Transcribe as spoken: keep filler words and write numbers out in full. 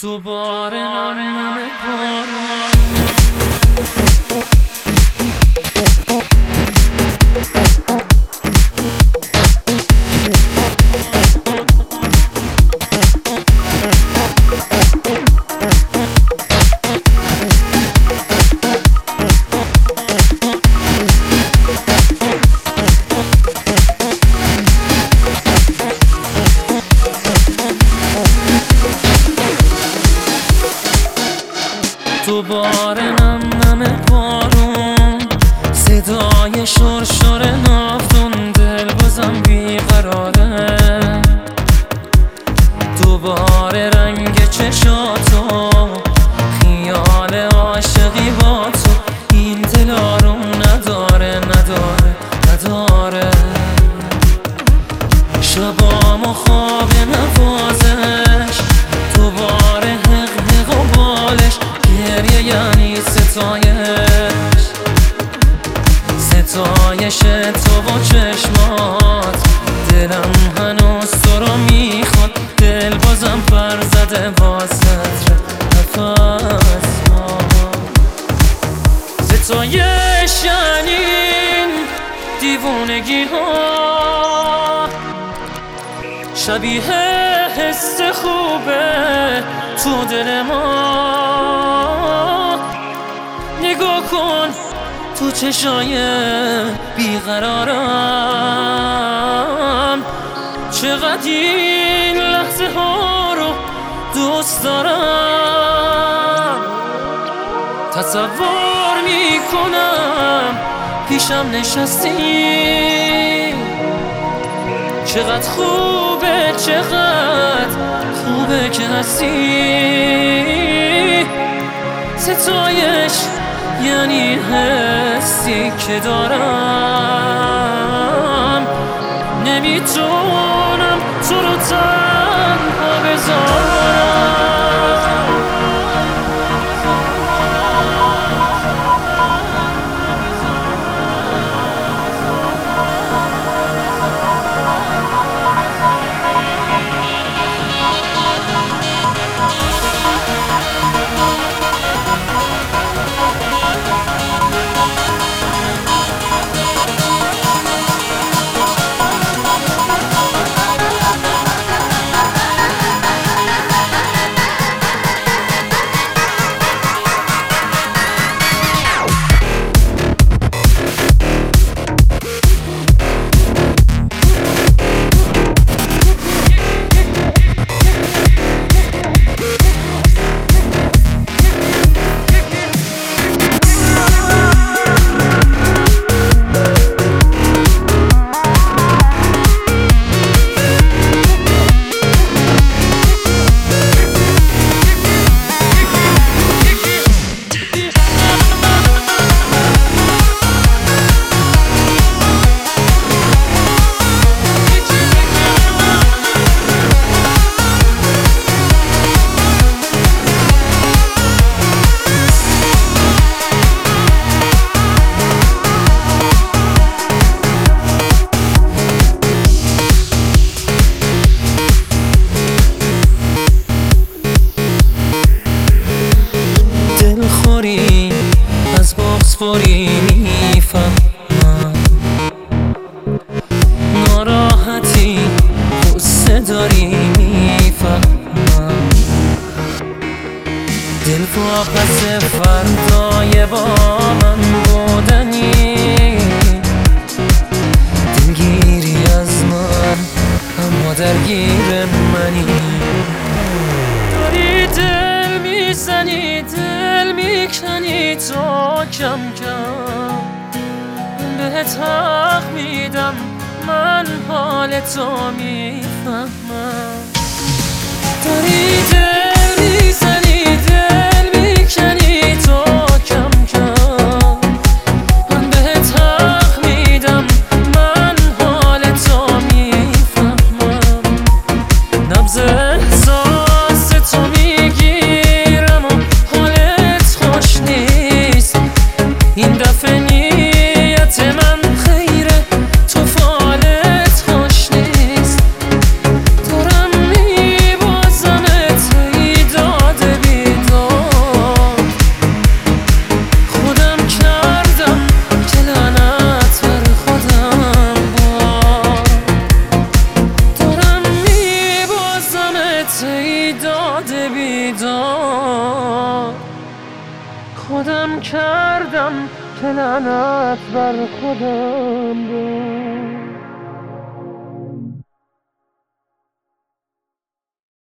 دوباره نم باران دوباره نم نم بارون صدای شرشر نافتون دل بازم بیقراره دوباره رنگ چشاتو خیال عاشقی با تو این دل آروم نداره نداره نداره شبام و خواب نوازش دوباره حق حق و بالش گریه یعنی ستایش ستایش تو با چشمات دلم هنوز تو رو میخواد دل بازم پر زده واسط نفس ما ستایش یعنی دیوونگی ها شبیه حس خوبه تو دل ما نگاه کن تو چشای بیقرارم چقدر این لحظه ها رو دوست دارم تصور میکنم پیشم نشستی چقدر خوبه چقدر خوبه که هستی ستایش یعنی حسی که دارم نمیتونم تو رو تنها بذارم از بغض فوری میفهمم ناراحتی قصه داری میفهمم دل واپس فردای با من بودنی دلگیری از من اما درگیر منی داری دل میزنی دل میکنی تو کم کم بهت حق میدم من حال تو میفهمم داری دل میزنی دل میکنی تو کم کم من بهت حق میدم من حال تو میفهمم نبض احساس تو میگیرم و حالت خوش نیست این دفعه نیت من خیره تو فالت خوش نیست دارم میبازمت ای داد ای داد بیدار، خودم کردم که لعنت بر خودم بود.